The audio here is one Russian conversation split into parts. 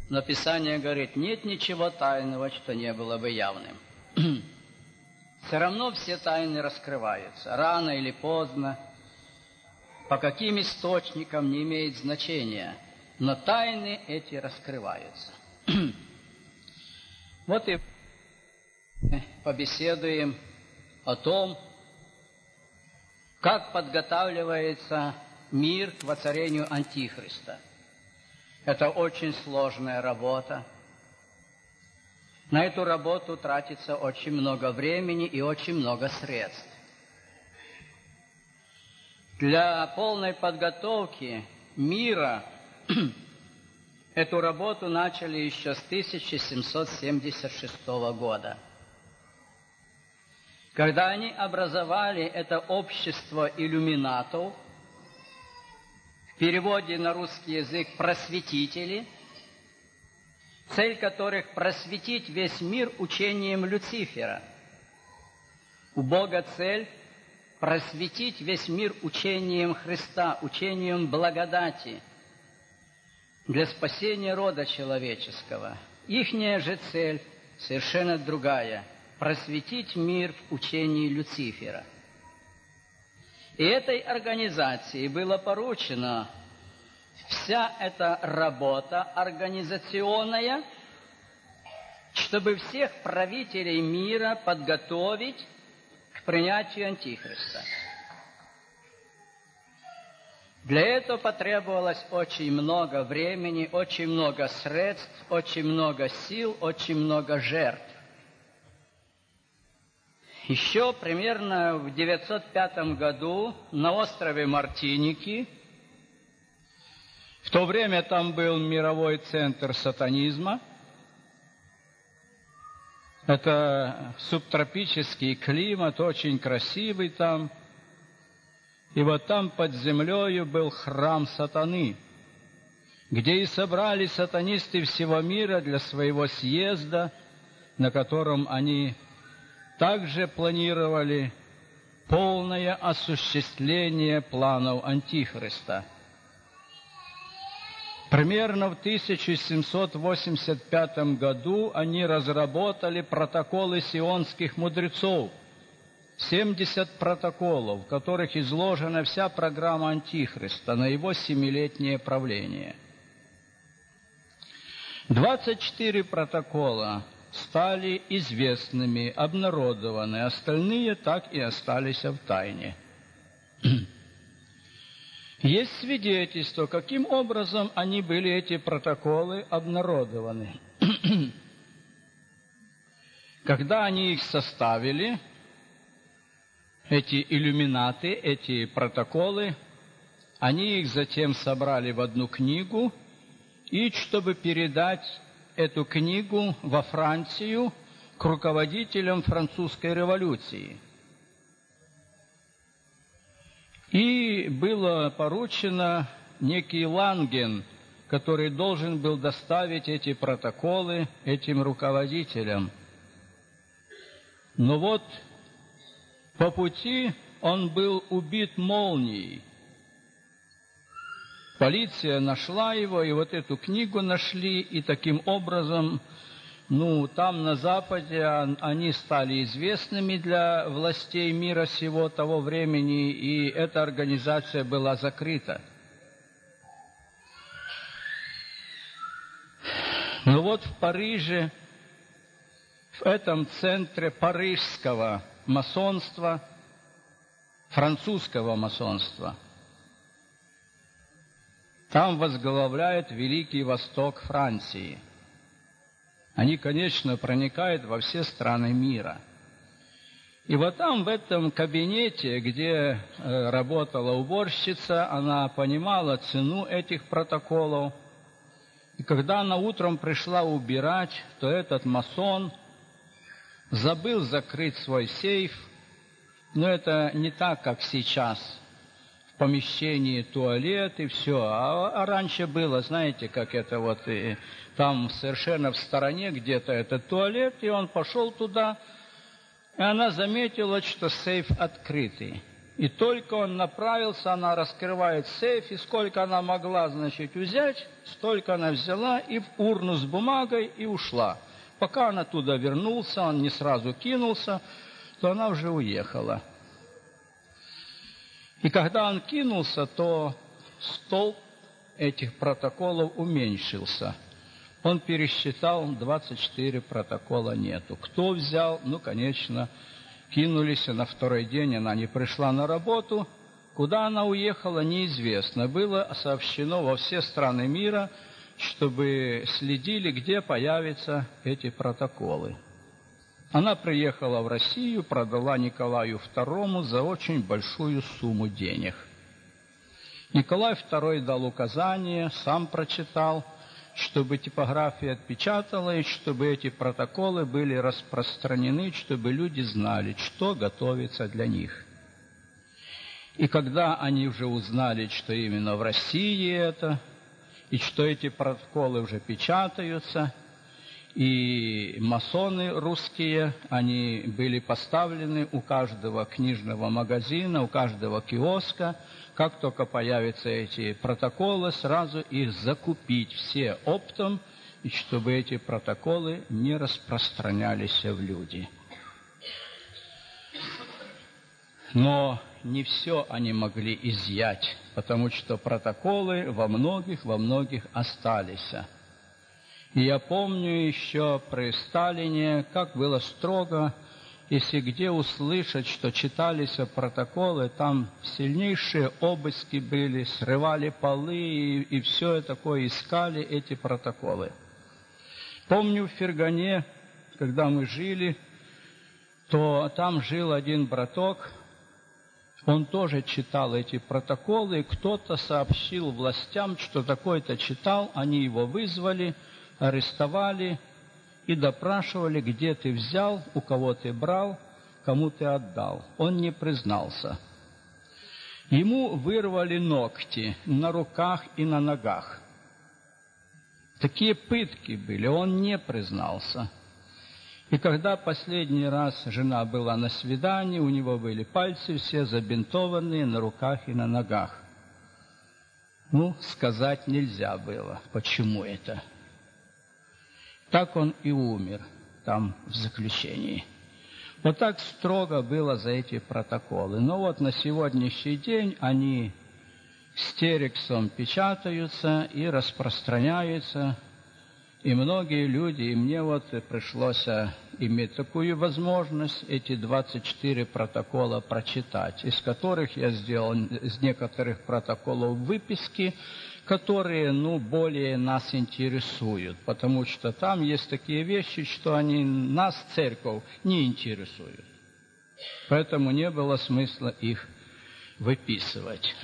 Но Писание говорит, нет ничего тайного, что не было бы явным. Все равно все тайны раскрываются, рано или поздно, по каким источникам не имеет значения, но тайны эти раскрываются. Вот и побеседуем о том, как подготавливается мир к воцарению Антихриста. Это очень сложная работа. На эту работу тратится очень много времени и очень много средств. Для полной подготовки мира эту работу начали еще с 1776 года, когда они образовали это общество иллюминатов, в переводе на русский язык «просветители», цель которых – просветить весь мир учением Люцифера. У Бога цель – просветить весь мир учением Христа, учением благодати для спасения рода человеческого. Ихняя же цель совершенно другая – просветить мир в учении Люцифера. И этой организации было поручено вся эта работа организационная, чтобы всех правителей мира подготовить к принятию Антихриста. Для этого потребовалось очень много времени, очень много средств, очень много сил, очень много жертв. Еще примерно в 905 году на острове Мартиники, в то время там был мировой центр сатанизма, это субтропический климат, очень красивый там, и вот там под землею был храм сатаны, где и собрались сатанисты всего мира для своего съезда, на котором они также планировали полное осуществление планов Антихриста. Примерно в 1785 году они разработали протоколы сионских мудрецов, 70 протоколов, в которых изложена вся программа Антихриста на его 7-летнее правление. 24 протокола стали известными, обнародованы, остальные так и остались в тайне. Есть свидетельство, каким образом они были, эти протоколы, обнародованы. Когда они их составили, эти иллюминаты, эти протоколы, они их затем собрали в одну книгу, и чтобы передать эту книгу во Францию к руководителям французской революции. И было поручено некий Ланген, который должен был доставить эти протоколы этим руководителям. Но вот по пути он был убит молнией. Полиция нашла его, и вот эту книгу нашли, и таким образом, там на Западе они стали известными для властей мира сего того времени, и эта организация была закрыта. Но вот в Париже, в этом центре парижского масонства, французского масонства, там возглавляет Великий Восток Франции. Они, конечно, проникают во все страны мира. И вот там, в этом кабинете, где работала уборщица, она понимала цену этих протоколов. И когда она утром пришла убирать, то этот масон забыл закрыть свой сейф. Но это не так, как сейчас. В помещении туалет и все. А раньше было, знаете, как это вот, и там совершенно в стороне где-то этот туалет, и он пошел туда, и она заметила, что сейф открытый. И только он направился, она раскрывает сейф, и сколько она могла, взять, столько она взяла и в урну с бумагой и ушла. Пока он оттуда вернулся, он не сразу кинулся, то она уже уехала. И когда он кинулся, то столб этих протоколов уменьшился. Он пересчитал, 24 протокола нету. Кто взял? Конечно, кинулись, на второй день она не пришла на работу. Куда она уехала, неизвестно. Было сообщено во все страны мира, чтобы следили, где появятся эти протоколы. Она приехала в Россию, продала Николаю II за очень большую сумму денег. Николай II дал указание, сам прочитал, чтобы типография отпечатала, и чтобы эти протоколы были распространены, чтобы люди знали, что готовится для них. И когда они уже узнали, что именно в России это, и что эти протоколы уже печатаются, и масоны русские, они были поставлены у каждого книжного магазина, у каждого киоска. Как только появятся эти протоколы, сразу их закупить все оптом, и чтобы эти протоколы не распространялись в люди. Но не все они могли изъять, потому что протоколы во многих остались. И я помню еще при Сталине, как было строго, если где услышать, что читались протоколы, там сильнейшие обыски были, срывали полы и все такое, искали эти протоколы. Помню в Фергане, когда мы жили, то там жил один браток, он тоже читал эти протоколы, и кто-то сообщил властям, что такой-то читал, они его вызвали, арестовали и допрашивали, где ты взял, у кого ты брал, кому ты отдал. Он не признался. Ему вырвали ногти на руках и на ногах. Такие пытки были, он не признался. И когда последний раз жена была на свидании, у него были пальцы все забинтованные на руках и на ногах. Сказать нельзя было, почему это. Так он и умер там в заключении. Вот так строго было за эти протоколы. Но на сегодняшний день они стерексом печатаются и распространяются. И многие люди, и мне пришлось иметь такую возможность эти 24 протокола прочитать, из которых я сделал из некоторых протоколов выписки, которые, более нас интересуют, потому что там есть такие вещи, что они нас, церковь, не интересуют. Поэтому не было смысла их выписывать.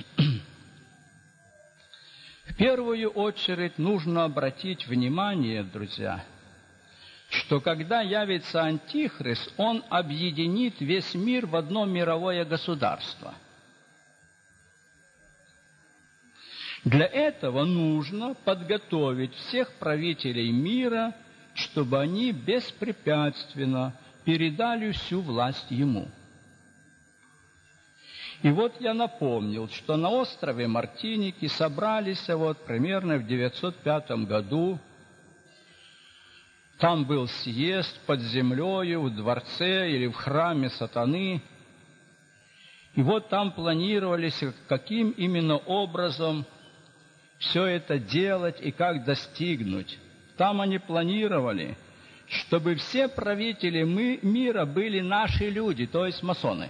В первую очередь нужно обратить внимание, друзья, что когда явится Антихрист, он объединит весь мир в одно мировое государство. Для этого нужно подготовить всех правителей мира, чтобы они беспрепятственно передали всю власть ему. И я напомнил, что на острове Мартиники собрались примерно в 905 году. Там был съезд под землею, в дворце или в храме сатаны. И там планировались, каким именно образом все это делать и как достигнуть. Там они планировали, чтобы все правители мира были наши люди, то есть масоны.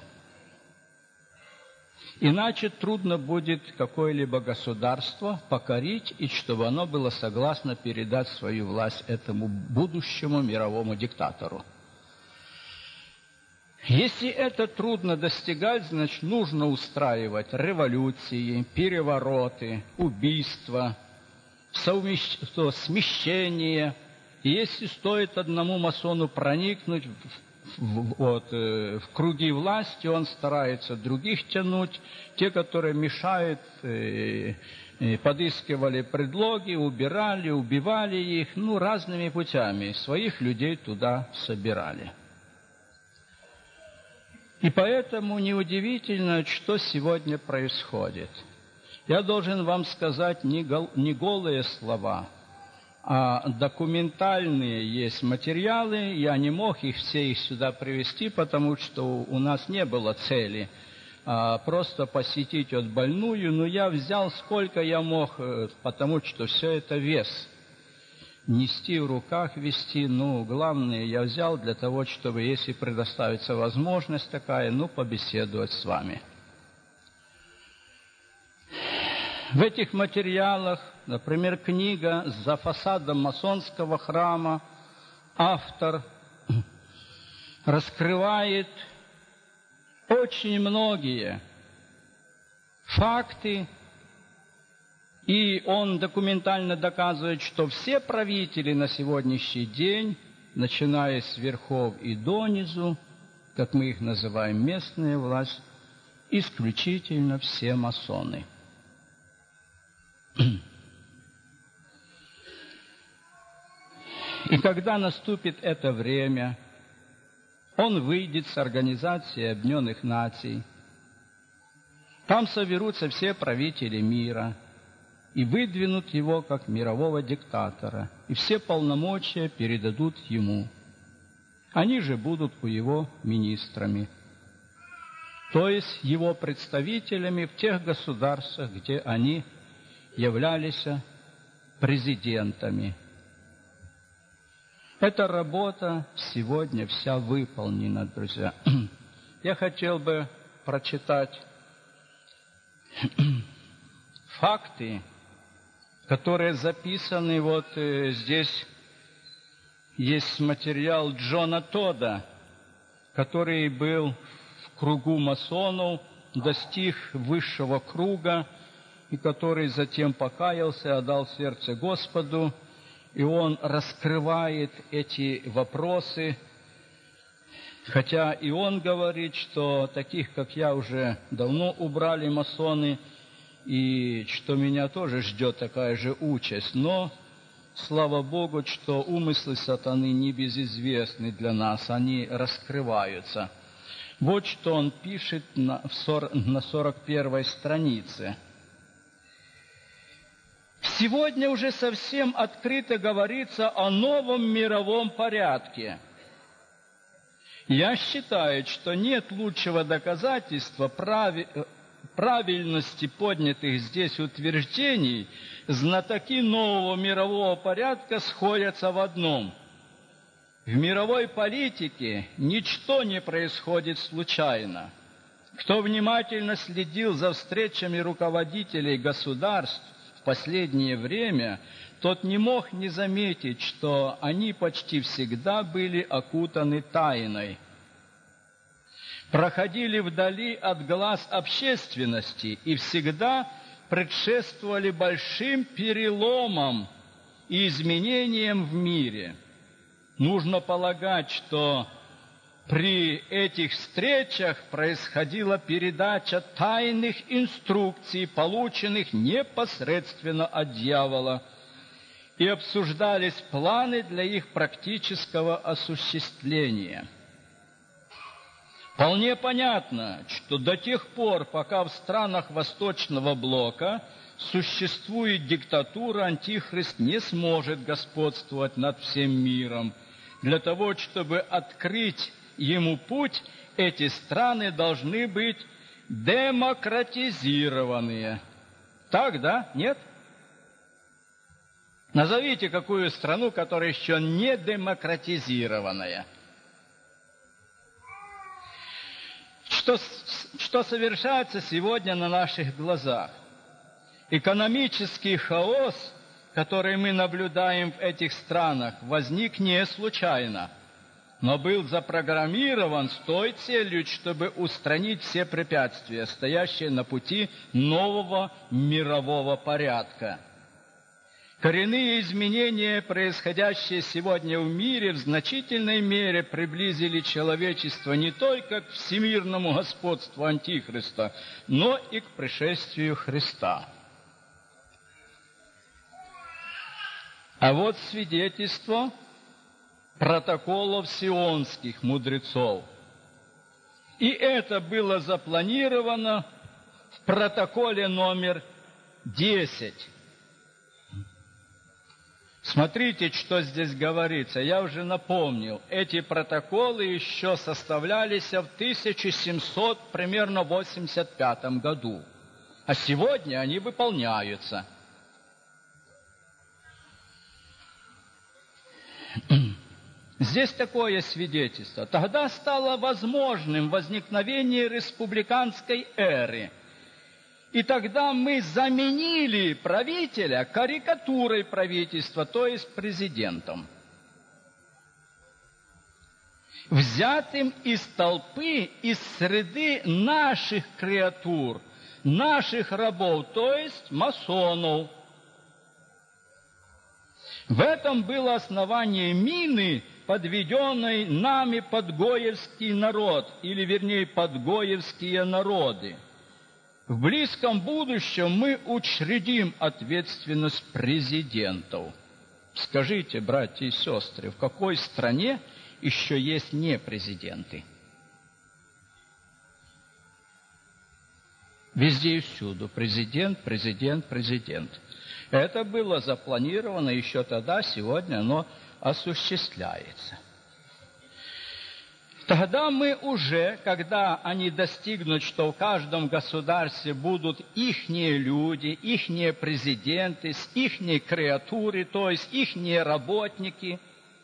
Иначе трудно будет какое-либо государство покорить, и чтобы оно было согласно передать свою власть этому будущему мировому диктатору. Если это трудно достигать, значит, нужно устраивать революции, перевороты, убийства, смещение. И если стоит одному масону проникнуть в круги власти, он старается других тянуть. Те, которые мешают, подыскивали предлоги, убирали, убивали их, разными путями. Своих людей туда собирали. И поэтому неудивительно, что сегодня происходит. Я должен вам сказать не голые слова, а документальные есть материалы. Я не мог их сюда привезти, потому что у нас не было цели просто посетить больную, но я взял сколько я мог, потому что все это вес. Нести в руках, вести, главное я взял для того, чтобы, если предоставится возможность такая, побеседовать с вами. В этих материалах, например, книга «За фасадом масонского храма», автор раскрывает очень многие факты, и он документально доказывает, что все правители на сегодняшний день, начиная с верхов и донизу, как мы их называем, местная власть, исключительно все масоны. И когда наступит это время, он выйдет с Организации Объединенных Наций, там соберутся все правители мира и выдвинут его как мирового диктатора, и все полномочия передадут ему. Они же будут у его министрами, то есть его представителями в тех государствах, где они являлись президентами. Эта работа сегодня вся выполнена, друзья. Я хотел бы прочитать факты, которые записаны здесь. Есть материал Джона Тодда, который был в кругу масонов, достиг высшего круга, и который затем покаялся, отдал сердце Господу, и он раскрывает эти вопросы, хотя и он говорит, что таких, как я, уже давно убрали масоны, и что меня тоже ждет такая же участь, но слава Богу, что умыслы сатаны не безизвестны для нас, они раскрываются. Вот что он пишет на 41-й странице. Сегодня уже совсем открыто говорится о новом мировом порядке. Я считаю, что нет лучшего доказательства правильности поднятых здесь утверждений. Знатоки нового мирового порядка сходятся в одном. В мировой политике ничто не происходит случайно. Кто внимательно следил за встречами руководителей государств в последнее время, тот не мог не заметить, что они почти всегда были окутаны тайной, проходили вдали от глаз общественности и всегда предшествовали большим переломам и изменениям в мире. Нужно полагать, что при этих встречах происходила передача тайных инструкций, полученных непосредственно от дьявола, и обсуждались планы для их практического осуществления. Вполне понятно, что до тех пор, пока в странах Восточного Блока существует диктатура, Антихрист не сможет господствовать над всем миром. Для того, чтобы открыть ему путь, эти страны должны быть демократизированные. Так, да? Нет? Назовите какую страну, которая еще не демократизированная. Что совершается сегодня на наших глазах? Экономический хаос, который мы наблюдаем в этих странах, возник не случайно, но был запрограммирован с той целью, чтобы устранить все препятствия, стоящие на пути нового мирового порядка. Коренные изменения, происходящие сегодня в мире, в значительной мере приблизили человечество не только к всемирному господству Антихриста, но и к пришествию Христа. А вот свидетельство протоколов сионских мудрецов. И это было запланировано в протоколе номер 10. Смотрите, что здесь говорится. Я уже напомнил, эти протоколы еще составлялись в 1700, примерно 85 году. А сегодня они выполняются. Здесь такое свидетельство. Тогда стало возможным возникновение республиканской эры. И тогда мы заменили правителя карикатурой правительства, то есть президентом, взятым из толпы, из среды наших креатур, наших рабов, то есть масонов. В этом было основание мины, подведенной нами под гоевский народ, или вернее подгоевские народы. В близком будущем мы учредим ответственность президентов. Скажите, братья и сестры, в какой стране еще есть не президенты? Везде и всюду президент, президент, президент. Это было запланировано еще тогда, сегодня оно осуществляется. Тогда мы уже, когда они достигнут, что в каждом государстве будут ихние люди, ихние президенты, ихние креатуры, то есть ихние работники,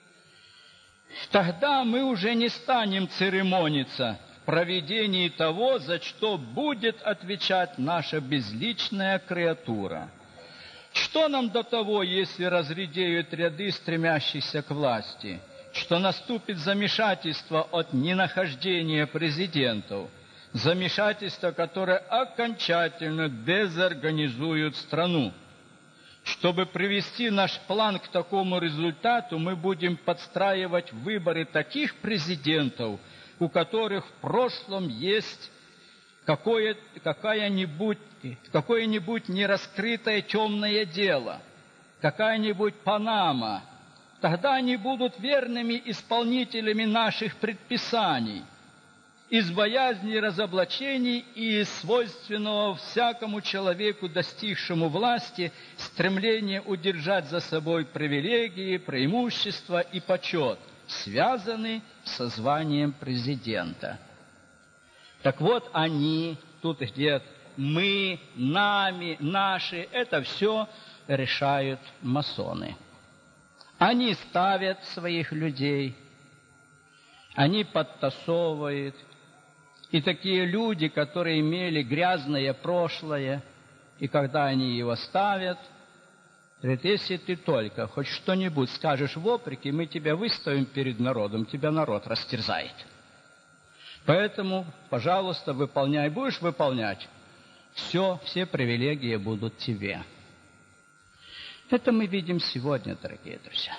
тогда мы уже не станем церемониться в проведении того, за что будет отвечать наша безличная креатура. Что нам до того, если разредеют ряды, стремящихся к власти? Что наступит замешательство от ненахождения президентов, замешательство, которое окончательно дезорганизует страну. Чтобы привести наш план к такому результату, мы будем подстраивать выборы таких президентов, у которых в прошлом есть какое-нибудь нераскрытое темное дело, какая-нибудь Панама. Тогда они будут верными исполнителями наших предписаний, из боязни разоблачений и из свойственного всякому человеку, достигшему власти, стремления удержать за собой привилегии, преимущества и почет, связанные со званием президента. Так вот они, тут где мы, нами, наши, это все решают масоны. Они ставят своих людей, они подтасовывают. И такие люди, которые имели грязное прошлое, и когда они его ставят, говорят, если ты только хоть что-нибудь скажешь вопреки, мы тебя выставим перед народом, тебя народ растерзает. Поэтому, пожалуйста, выполняй. Будешь выполнять, все привилегии будут тебе. Это мы видим сегодня, дорогие друзья.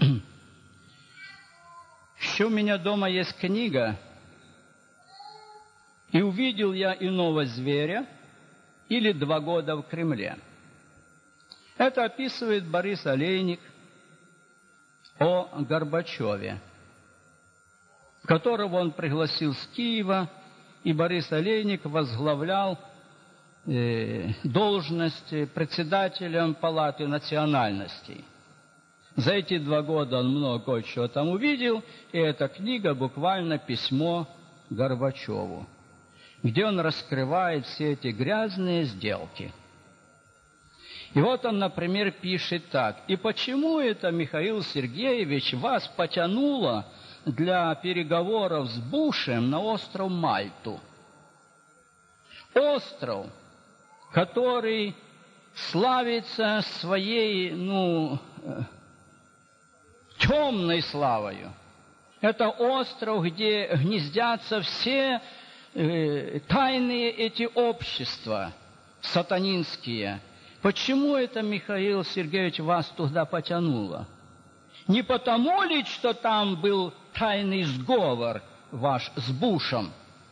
Еще у меня дома есть книга «И увидел я иного зверя» или «2 года в Кремле». Это описывает Борис Олейник о Горбачеве, которого он пригласил с Киева, и Борис Олейник возглавлял должность председателем Палаты национальностей. За эти 2 года он много чего там увидел, и эта книга буквально письмо Горбачеву, где он раскрывает все эти грязные сделки. И вот он, например, пишет так: «И почему это, Михаил Сергеевич, вас потянуло для переговоров с Бушем на остров Мальту? Остров, который славится своей, темной славою. Это остров, где гнездятся все тайные эти общества сатанинские. Почему это, Михаил Сергеевич, вас туда потянуло? Не потому ли, что там был тайный сговор ваш с Бушем,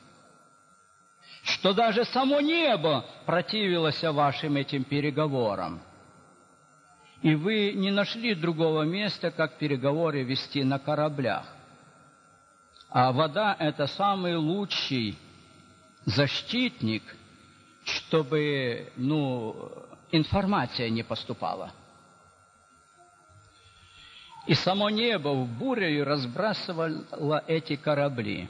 что даже само небо противилось вашим этим переговорам, и вы не нашли другого места, как переговоры вести на кораблях? А вода – это самый лучший защитник, чтобы, информация не поступала. И само небо в бурею разбрасывало эти корабли.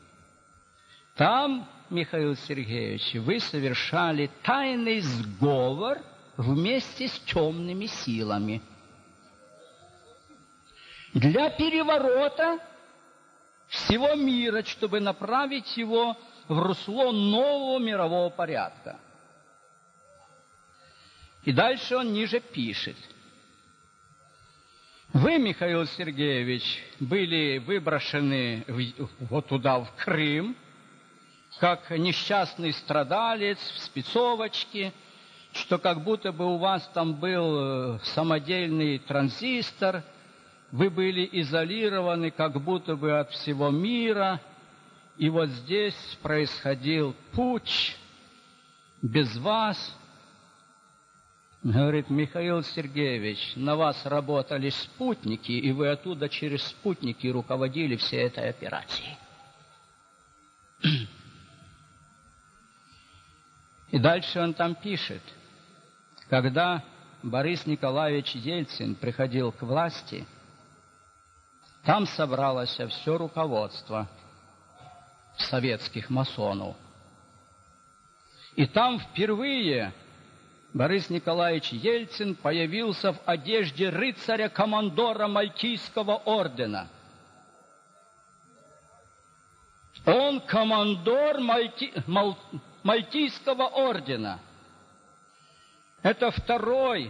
Там, Михаил Сергеевич, вы совершали тайный сговор вместе с темными силами для переворота всего мира, чтобы направить его в русло нового мирового порядка. И дальше он ниже пишет. Вы, Михаил Сергеевич, были выброшены вот туда, в Крым, как несчастный страдалец в спецовочке, что как будто бы у вас там был самодельный транзистор, вы были изолированы как будто бы от всего мира, и вот здесь происходил путч без вас. Говорит, Михаил Сергеевич, на вас работали спутники, и вы оттуда через спутники руководили всей этой операцией. И дальше он там пишет, когда Борис Николаевич Ельцин приходил к власти, там собралось все руководство советских масонов. И там впервые Борис Николаевич Ельцин появился в одежде рыцаря-командора Мальтийского ордена. Он командор Мальтийского ордена. Это второй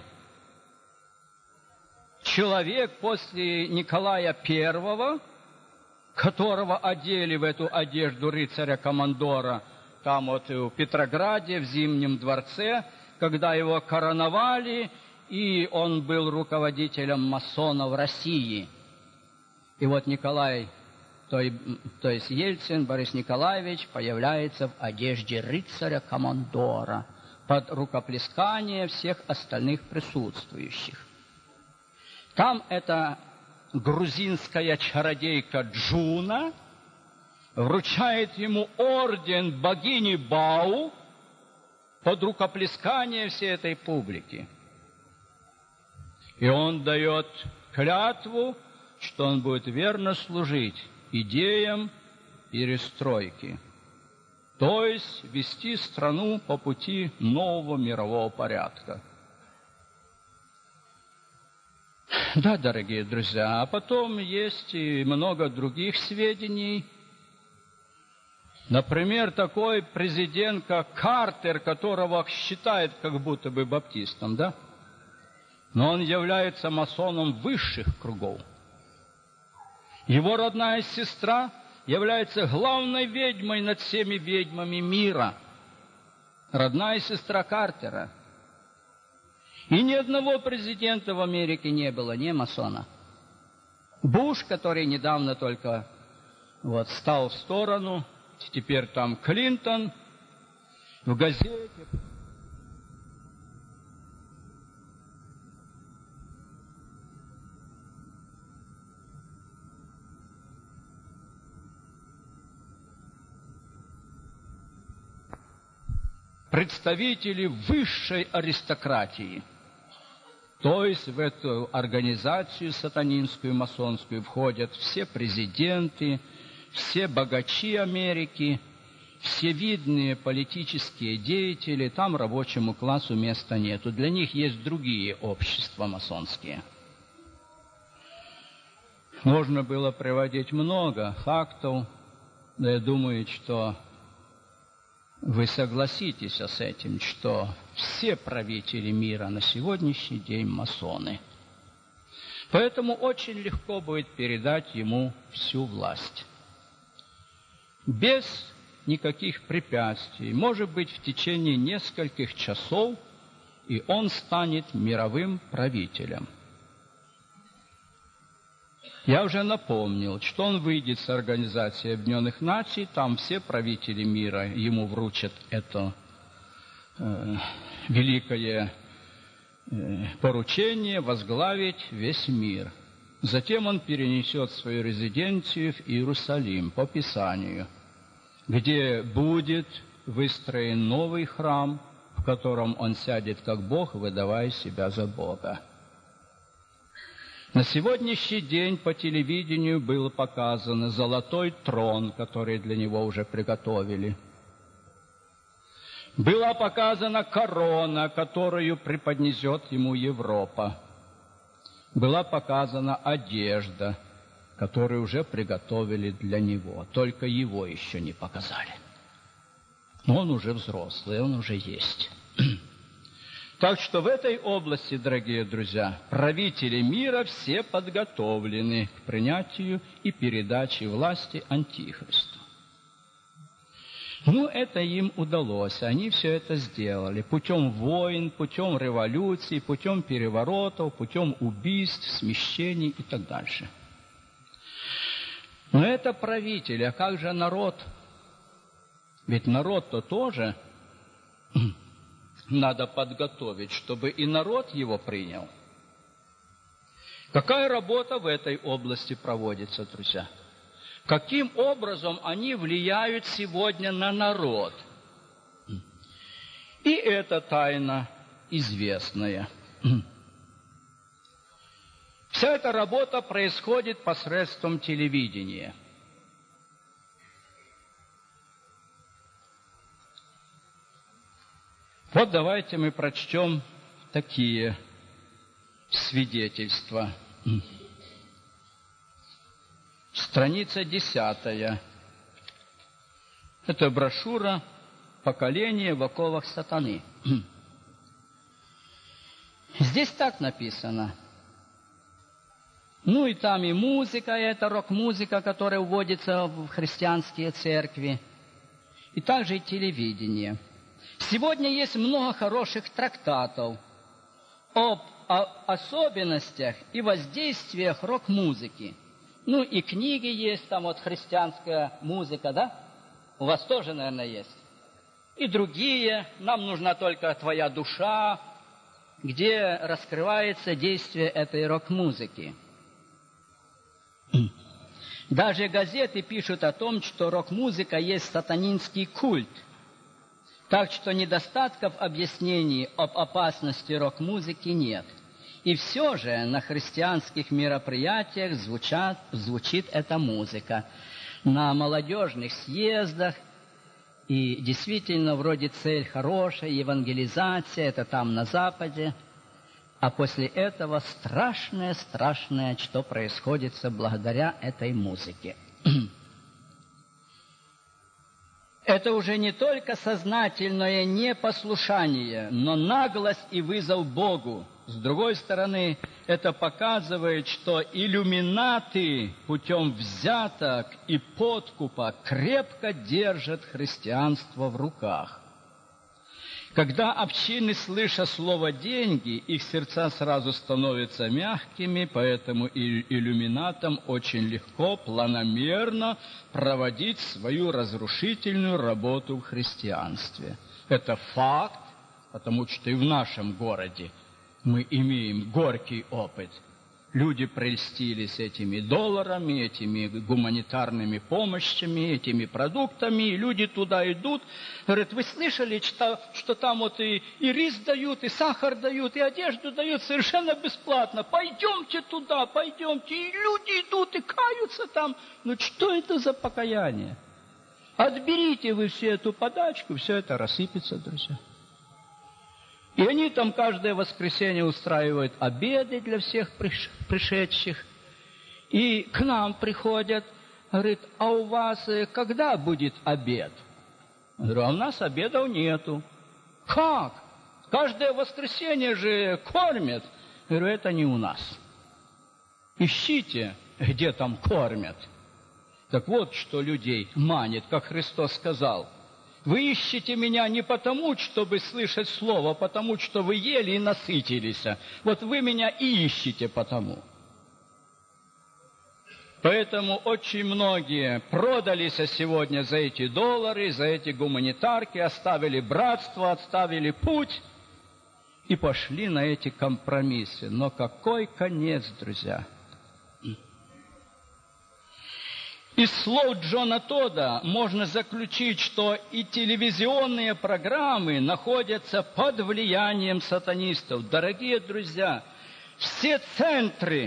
человек после Николая I, которого одели в эту одежду рыцаря-командора, там вот в Петрограде, в Зимнем дворце, когда его короновали, и он был руководителем масонов России. И вот Николай, то есть Ельцин, Борис Николаевич, появляется в одежде рыцаря-командора под рукоплескание всех остальных присутствующих. Там эта грузинская чародейка Джуна вручает ему орден богини Бау под рукоплескание всей этой публики. И он дает клятву, что он будет верно служить идеям перестройки, то есть вести страну по пути нового мирового порядка. Да, дорогие друзья, а потом есть и много других сведений. Например, такой президент, как Картер, которого считают как будто бы баптистом, да? Но он является масоном высших кругов. Его родная сестра является главной ведьмой над всеми ведьмами мира. Родная сестра Картера. И ни одного президента в Америке не было, не масона. Буш, который недавно только стал в сторону, теперь там Клинтон, в газете. Представители высшей аристократии. То есть в эту организацию сатанинскую, масонскую входят все президенты, все богачи Америки, все видные политические деятели. Там рабочему классу места нету. Для них есть другие общества масонские. Можно было приводить много фактов, но я думаю, что вы согласитесь с этим, что все правители мира на сегодняшний день масоны. Поэтому очень легко будет передать ему всю власть. Без никаких препятствий, может быть, в течение нескольких часов, и он станет мировым правителем. Я уже напомнил, что он выйдет с Организации Объединенных Наций, там все правители мира ему вручат это великое поручение возглавить весь мир. Затем он перенесет свою резиденцию в Иерусалим по Писанию, где будет выстроен новый храм, в котором он сядет как Бог, выдавая себя за Бога. На сегодняшний день по телевидению был показан золотой трон, который для него уже приготовили. Была показана корона, которую преподнесет ему Европа. Была показана одежда, которую уже приготовили для него. Только его еще не показали. Но он уже взрослый, он уже есть. Так что в этой области, дорогие друзья, правители мира все подготовлены к принятию и передаче власти Антихристу. Это им удалось, они все это сделали путем войн, путем революций, путем переворотов, путем убийств, смещений и так дальше. Но это правители, а как же народ? Ведь народ-то тоже надо подготовить, чтобы и народ его принял. Какая работа в этой области проводится, друзья? Каким образом они влияют сегодня на народ? И это тайна известная. Вся эта работа происходит посредством телевидения. Вот давайте мы прочтем такие свидетельства. Страница 10. Это брошюра «Поколение в оковах сатаны». Здесь так написано. И там и музыка, это рок-музыка, которая вводится в христианские церкви. И также и телевидение. Сегодня есть много хороших трактатов об особенностях и воздействиях рок-музыки. И книги есть, там вот христианская музыка, да? У вас тоже, наверное, есть. И другие, нам нужна только твоя душа, где раскрывается действие этой рок-музыки. Даже газеты пишут о том, что рок-музыка есть сатанинский культ. Так что недостатков объяснений об опасности рок-музыки нет. И все же на христианских мероприятиях звучит эта музыка. На молодежных съездах. И действительно, вроде цель хорошая, евангелизация, это там на Западе. А после этого страшное, что происходит благодаря этой музыке. Это уже не только сознательное непослушание, но наглость и вызов Богу. С другой стороны, это показывает, что иллюминаты путем взяток и подкупа крепко держат христианство в руках. Когда общины слышат слово «деньги», их сердца сразу становятся мягкими, поэтому и иллюминатам очень легко, планомерно проводить свою разрушительную работу в христианстве. Это факт, потому что и в нашем городе мы имеем горький опыт. Люди прельстились этими долларами, этими гуманитарными помощями, этими продуктами, и люди туда идут. Говорят, вы слышали, что там вот и рис дают, и сахар дают, и одежду дают совершенно бесплатно. Пойдемте туда, пойдемте. И люди идут и каются там. Что это за покаяние? Отберите вы всю эту подачку, все это рассыпется, друзья. И они там каждое воскресенье устраивают обеды для всех пришедших. И к нам приходят, говорит, а у вас когда будет обед? Я говорю, а у нас обедов нету. Как? Каждое воскресенье же кормят. Я говорю, это не у нас. Ищите, где там кормят. Так вот, что людей манит, как Христос сказал. Вы ищете меня не потому, чтобы слышать слово, а потому, что вы ели и насытились. Вот вы меня и ищете потому. Поэтому очень многие продались сегодня за эти доллары, за эти гуманитарки, оставили братство, оставили путь и пошли на эти компромиссы. Но какой конец, друзья? Из слов Джона Тодда можно заключить, что и телевизионные программы находятся под влиянием сатанистов. Дорогие друзья, все центры,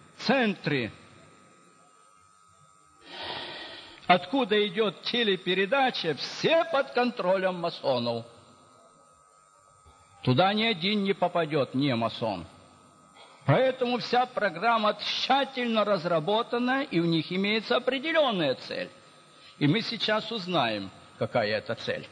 откуда идет телепередача, все под контролем масонов. Туда ни один не попадет, не масон. Поэтому вся программа тщательно разработана, и у них имеется определенная цель. И мы сейчас узнаем, какая это цель.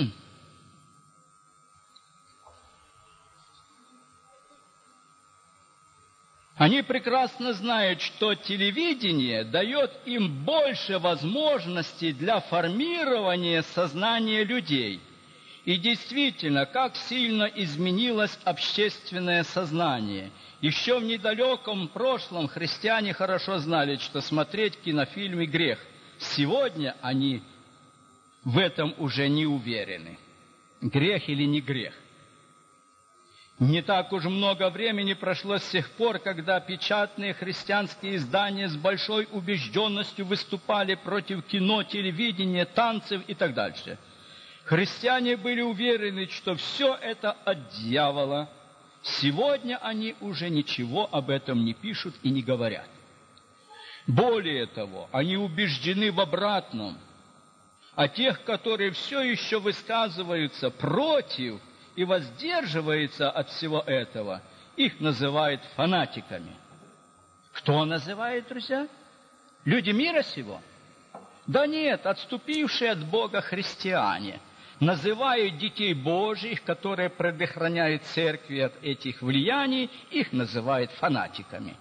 Они прекрасно знают, что телевидение дает им больше возможностей для формирования сознания людей. И действительно, как сильно изменилось общественное сознание. Еще в недалеком прошлом христиане хорошо знали, что смотреть кинофильмы – грех. Сегодня они в этом уже не уверены. Грех или не грех. Не так уж много времени прошло с тех пор, когда печатные христианские издания с большой убежденностью выступали против кино, телевидения, танцев и так дальше. Христиане были уверены, что все это от дьявола. Сегодня они уже ничего об этом не пишут и не говорят. Более того, они убеждены в обратном. А тех, которые все еще высказываются против и воздерживаются от всего этого, их называют фанатиками. Кто называет, друзья? Люди мира сего? Да нет, отступившие от Бога христиане называют детей Божьих, которые предохраняют церкви от этих влияний, их называют фанатиками.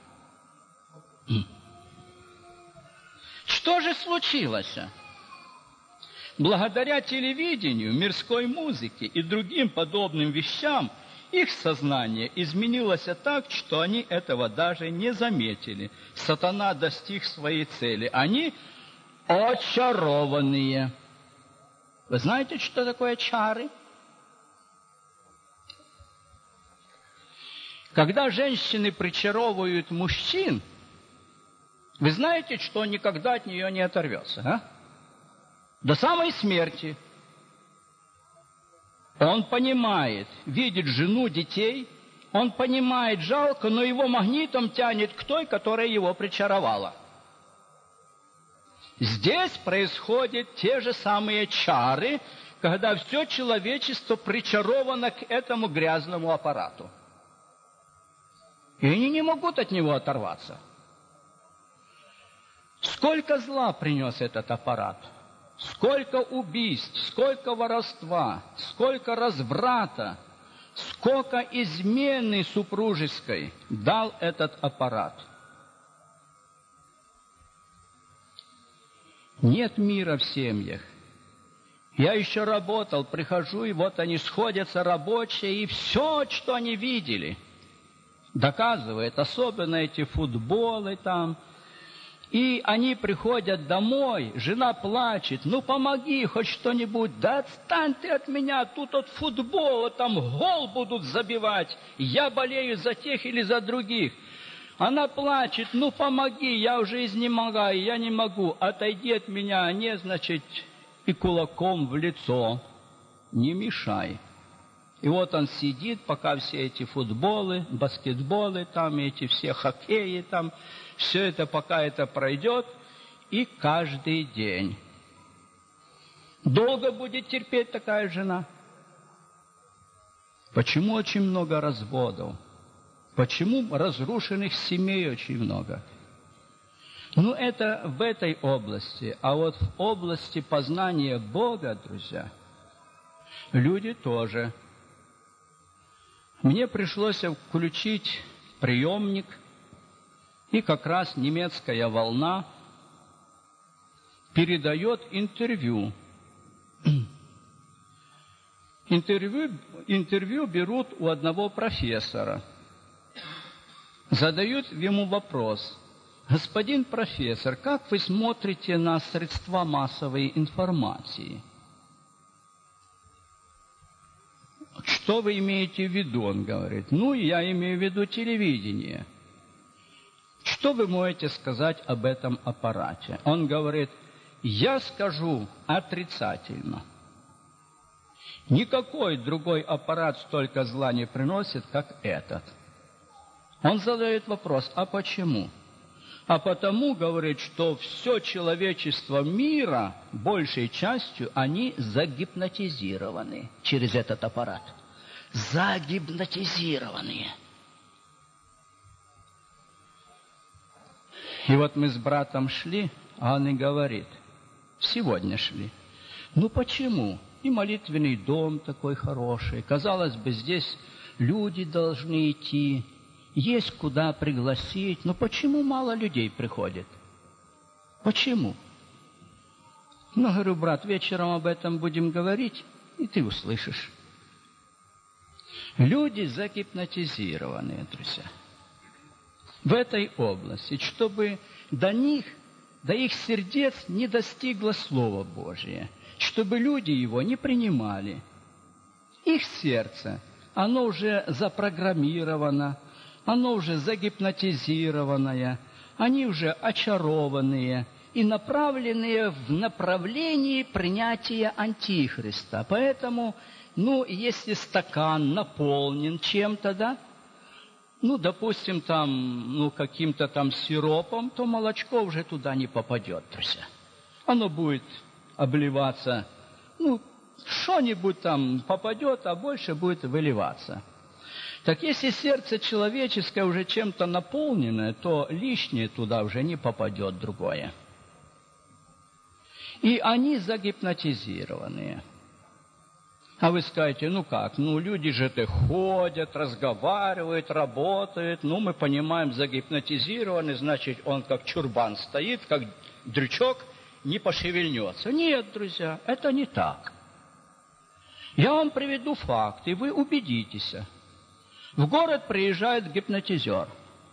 Что же случилось? Благодаря телевидению, мирской музыке и другим подобным вещам их сознание изменилось так, что они этого даже не заметили. Сатана достиг своей цели. Они очарованные. Вы знаете, что такое чары? Когда женщины причаровывают мужчин, вы знаете, что он никогда от нее не оторвется, а? До самой смерти. Он понимает, видит жену, детей, он понимает, жалко, но его магнитом тянет к той, которая его причаровала. Здесь происходят те же самые чары, когда все человечество причаровано к этому грязному аппарату. И они не могут от него оторваться. Сколько зла принес этот аппарат? Сколько убийств, сколько воровства, сколько разврата, сколько измены супружеской дал этот аппарат. Нет мира в семьях. Я еще работал, прихожу, и вот они сходятся, рабочие, и все, что они видели, доказывает, особенно эти футболы там. И они приходят домой, жена плачет, ну помоги хоть что-нибудь, да отстань ты от меня, тут от футбола, там гол будут забивать, я болею за тех или за других. Она плачет, ну помоги, я уже изнемогаю, я не могу, отойди от меня, а не, значит, и кулаком в лицо, не мешай. И вот он сидит, пока все эти футболы, баскетболы, там эти все хоккеи, там, все это, пока это пройдет, и каждый день. Долго будет терпеть такая жена? Почему очень много разводов? Почему разрушенных семей очень много? Ну, это в этой области. А вот в области познания Бога, друзья, люди тоже. Мне пришлось включить приемник, и как раз немецкая волна передает интервью. Интервью берут у одного профессора. Задают ему вопрос: господин профессор, как вы смотрите на средства массовой информации? Что вы имеете в виду? Он говорит: ну, я имею в виду телевидение. Что вы можете сказать об этом аппарате? Он говорит: я скажу отрицательно. Никакой другой аппарат столько зла не приносит, как этот. Он задает вопрос: а почему? А потому, говорит, что все человечество мира, большей частью, они загипнотизированы через этот аппарат. Загипнотизированные. И вот мы с братом шли, а он и говорит, сегодня шли. Ну почему? И молитвенный дом такой хороший. Казалось бы, здесь люди должны идти, есть куда пригласить. Но почему мало людей приходит? Почему? Ну, говорю, брат, вечером об этом будем говорить, и ты услышишь. Люди загипнотизированные, друзья, в этой области, чтобы до них, до их сердец не достигло Слово Божие, чтобы люди его не принимали. Их сердце, оно уже запрограммировано, оно уже загипнотизированное, они уже очарованные и направленные в направлении принятия Антихриста. Поэтому, если стакан наполнен чем-то, да, допустим, там, каким-то там сиропом, то молочко уже туда не попадет, друзья. Оно будет обливаться, что-нибудь там попадет, а больше будет выливаться. Так если сердце человеческое уже чем-то наполнено, то лишнее туда уже не попадет другое. И они загипнотизированные. А вы скажете, люди же ходят, разговаривают, работают. Мы понимаем, загипнотизированный, значит, он как чурбан стоит, как дрючок, не пошевельнется. Нет, друзья, это не так. Я вам приведу факт, и вы убедитесь. В город приезжает гипнотизер.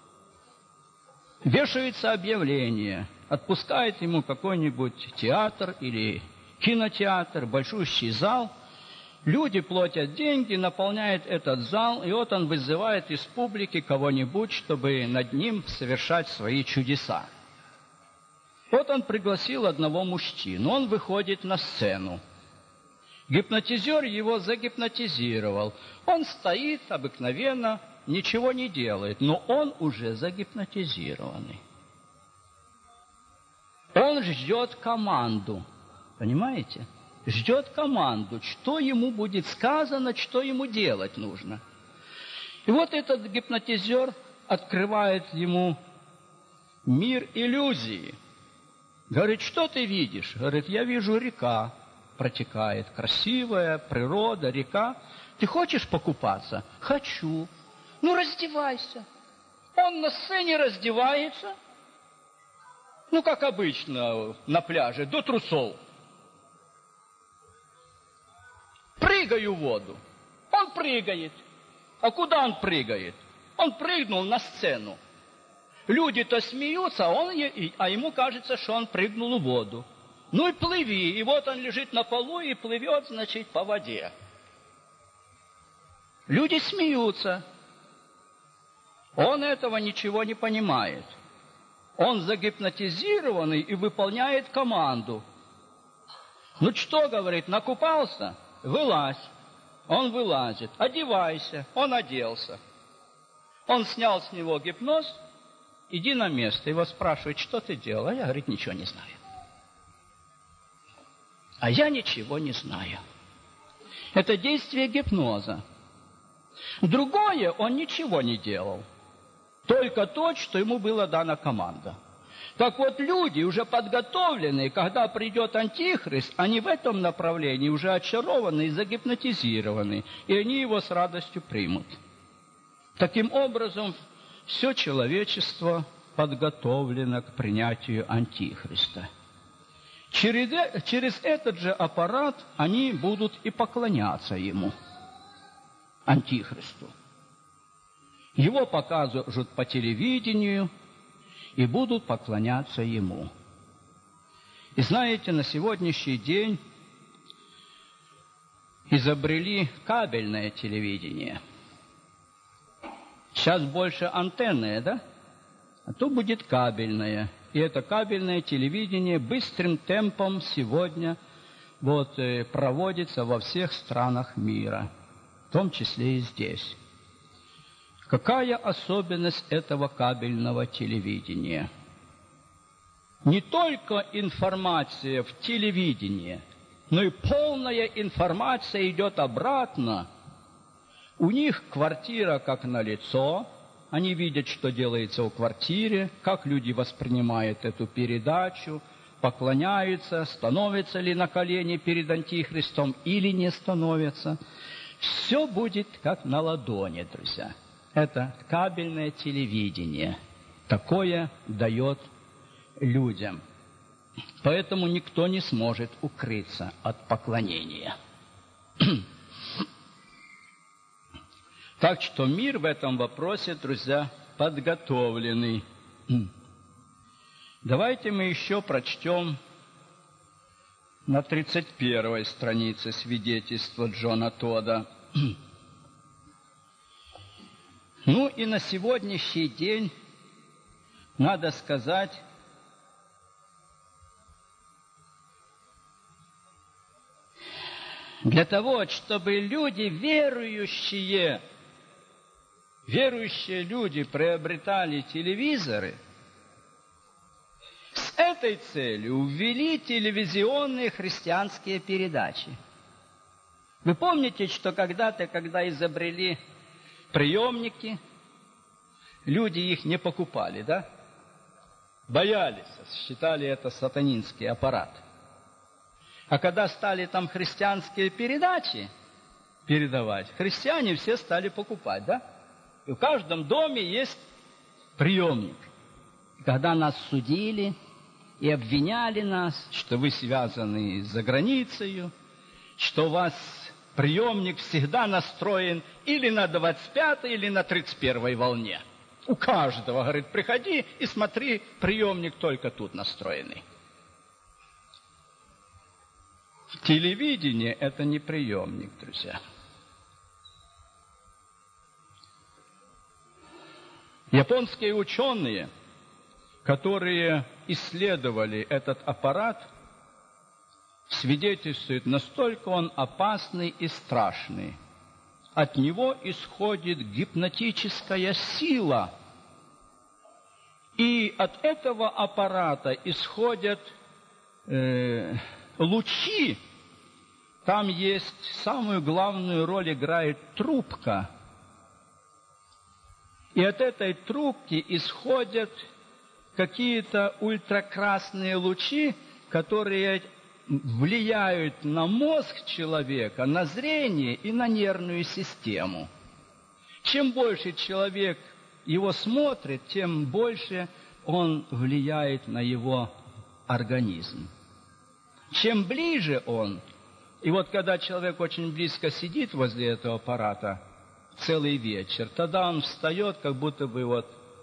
Вешается объявление, отпускает ему какой-нибудь театр или кинотеатр, большущий зал. Люди платят деньги, наполняют этот зал, и вот он вызывает из публики кого-нибудь, чтобы над ним совершать свои чудеса. Вот он пригласил одного мужчину, он выходит на сцену. Гипнотизер его загипнотизировал. Он стоит обыкновенно, ничего не делает, но он уже загипнотизированный. Он ждет команду, понимаете? Ждет команду, что ему будет сказано, что ему делать нужно. И вот этот гипнотизер открывает ему мир иллюзии. Говорит, что ты видишь? Говорит, я вижу, река протекает, красивая природа, река. Ты хочешь покупаться? Хочу. Раздевайся. Он на сцене раздевается, как обычно на пляже, до трусов. Прыгаю в воду. Он прыгает. А куда он прыгает? Он прыгнул на сцену. Люди-то смеются, а ему кажется, что он прыгнул в воду. И плыви. И вот он лежит на полу и плывет, значит, по воде. Люди смеются. Он этого ничего не понимает. Он загипнотизированный и выполняет команду. Что, говорит, накупался? Вылазь. Он вылазит. Одевайся. Он оделся. Он снял с него гипноз. Иди на место. Его спрашивают, что ты делал? А я, говорит, ничего не знаю. А я ничего не знаю. Это действие гипноза. Другое, он ничего не делал. Только то, что ему была дана команда. Так вот, люди, уже подготовленные, когда придет Антихрист, они в этом направлении уже очарованы и загипнотизированы, и они его с радостью примут. Таким образом, все человечество подготовлено к принятию Антихриста. Через этот же аппарат они будут и поклоняться ему, Антихристу. Его покажут по телевидению и будут поклоняться ему. И знаете, на сегодняшний день изобрели кабельное телевидение. Сейчас больше антенное, да? а то будет кабельное. И это кабельное телевидение быстрым темпом сегодня проводится во всех странах мира, в том числе и здесь. Какая особенность этого кабельного телевидения? Не только информация в телевидении, но и полная информация идет обратно. У них квартира как налицо, они видят, что делается в квартире, как люди воспринимают эту передачу, поклоняются, становятся ли на колени перед Антихристом или не становятся. Все будет как на ладони, друзья. Это кабельное телевидение. Такое дает людям. Поэтому никто не сможет укрыться от поклонения. Так что мир в этом вопросе, друзья, подготовленный. Давайте мы еще прочтем на 31-й странице свидетельство Джона Тодда. Ну и на сегодняшний день надо сказать, для того, чтобы люди, верующие люди приобретали телевизоры, с этой целью ввели телевизионные христианские передачи. Вы помните, что когда-то, когда изобрели приемники, люди их не покупали, да? Боялись, считали это сатанинский аппарат. А когда стали там христианские передачи передавать, христиане все стали покупать, да? И в каждом доме есть приемник. Когда нас судили и обвиняли нас, что вы связаны за границей, что у вас приемник всегда настроен или на 25-й, или на 31-й волне. У каждого, говорит, приходи и смотри, приемник только тут настроенный. Телевидение – это не приемник, друзья. Японские ученые, которые исследовали этот аппарат, свидетельствуют, настолько он опасный и страшный. От него исходит гипнотическая сила. И от этого аппарата исходят лучи. Там есть, самую главную роль играет трубка. И от этой трубки исходят какие-то ультракрасные лучи, которые влияют на мозг человека, на зрение и на нервную систему. Чем больше человек его смотрит, тем больше он влияет на его организм. Чем ближе он, и вот когда человек очень близко сидит возле этого аппарата целый вечер, тогда он встает, как будто бы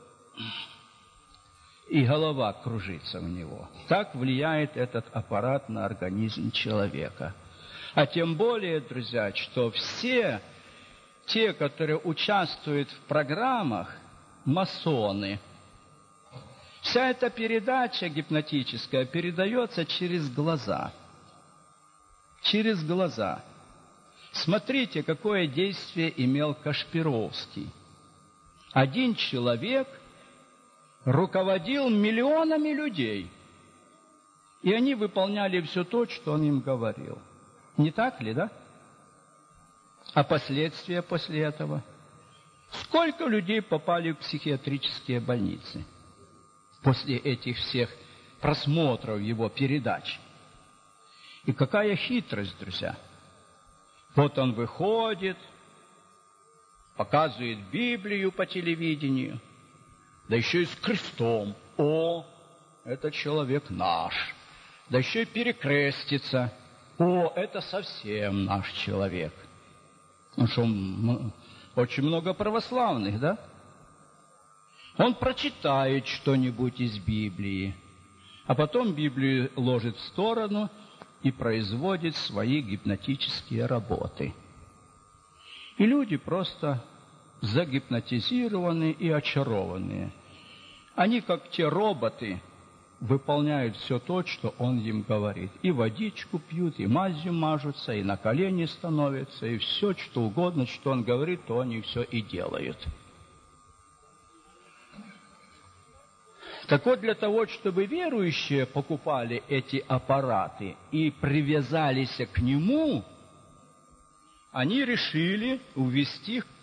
и голова кружится у него. Так влияет этот аппарат на организм человека. А тем более, друзья, что все те, которые участвуют в программах, масоны. Вся эта передача гипнотическая передается через глаза. Через глаза. Смотрите, какое действие имел Кашпировский. Один человек руководил миллионами людей, и они выполняли все то, что он им говорил. Не так ли, да? А последствия после этого? Сколько людей попали в психиатрические больницы после этих всех просмотров его передач? И какая хитрость, друзья! Вот он выходит, показывает Библию по телевидению, да еще и с крестом. О, это человек наш. Да еще и перекрестится. О, это совсем наш человек. Ну что, очень много православных, да? Он прочитает что-нибудь из Библии, а потом Библию ложит в сторону и производит свои гипнотические работы. И люди просто загипнотизированы и очарованные. Они, как те роботы, выполняют все то, что он им говорит. И водичку пьют, и мазью мажутся, и на колени становятся, и все, что угодно, что он говорит, то они все и делают. Так вот, для того, чтобы верующие покупали эти аппараты и привязались к нему, они решили ввести